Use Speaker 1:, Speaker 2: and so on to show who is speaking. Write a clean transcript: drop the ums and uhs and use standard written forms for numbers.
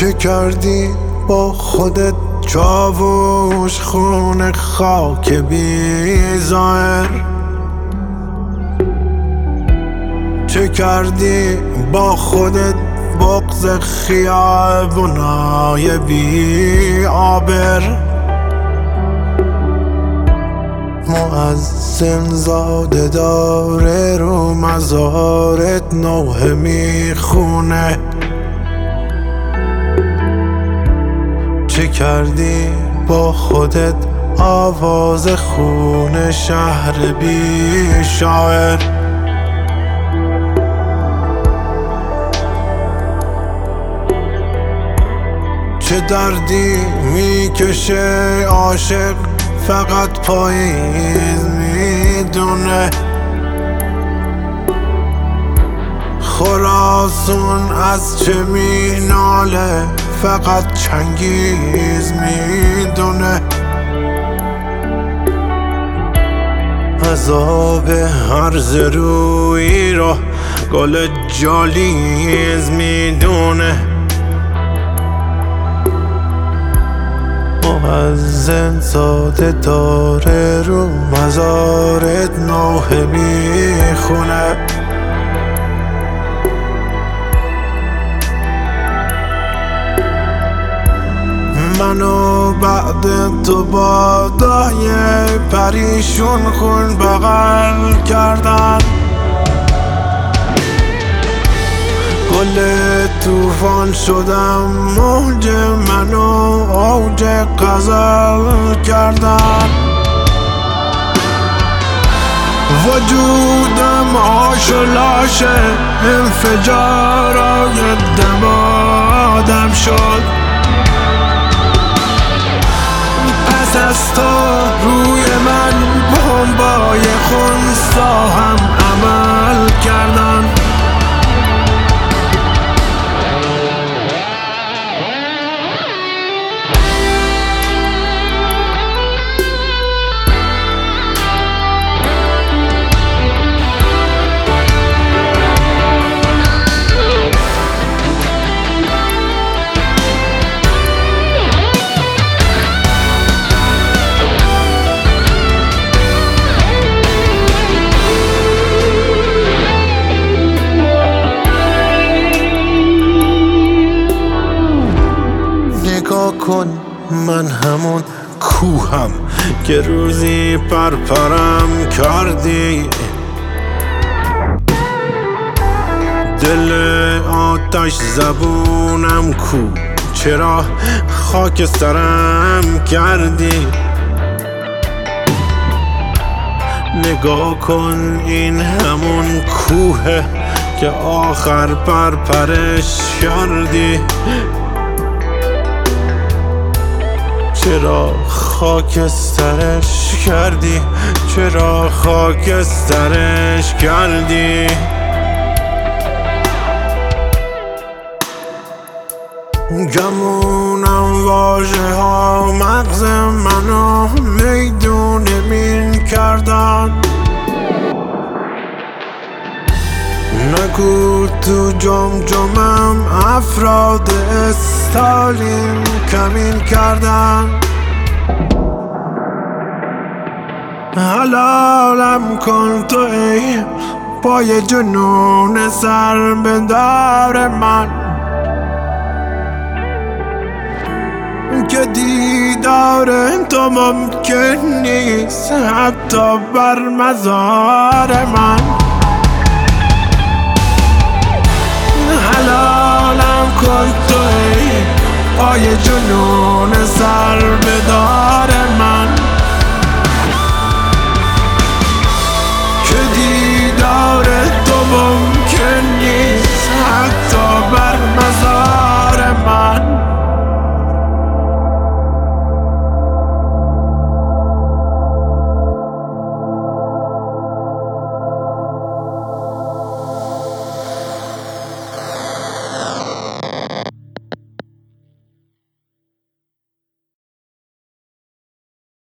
Speaker 1: چه کردی با خودت چاووش خون خاک بی ظاهر؟ چه کردی با خودت بغض خیابونای بی آبر؟ مؤذن زاده داره رو مزارت نوحه میخونه. چه کردی با خودت آواز خون شهر بی شاعر؟ چه دردی میکشه عاشق فقط پاییز میدونه؟ خراسون از چه میناله فقط چنگیز میدونه؟ عذاب هرز روی رو گل جالیز میدونه. مؤذن زاده داره رو مزارت نوحه میخونه. منو بعد تو با دای پریشون خون بغل کردن. گل توفان شدم موج منو اوج غزل کردن. وجودم آش و لاشه انفجارای دم آدم شد. پس از تو روی من بمبای خونسا هم عمل کردن. کن من همون کوهم که روزی پرپرم کردی. دل آتش زبونم کو چرا خاک سرم کردی؟ نگاه کن این همون کوه که آخر پرپرش کردی. چرا خاکسترش کردی؟ چرا خاکسترش کردی؟ گمونم واژه ها مغز منو میدون مین کردن. نگو تو جمجمم افراد استالین کمین کردن. حلالم کن تو ای پای جنون سر به دار من که دیدار تو ممکن نیست حتی بر مزار من. حلالم کن تو ای پای جنون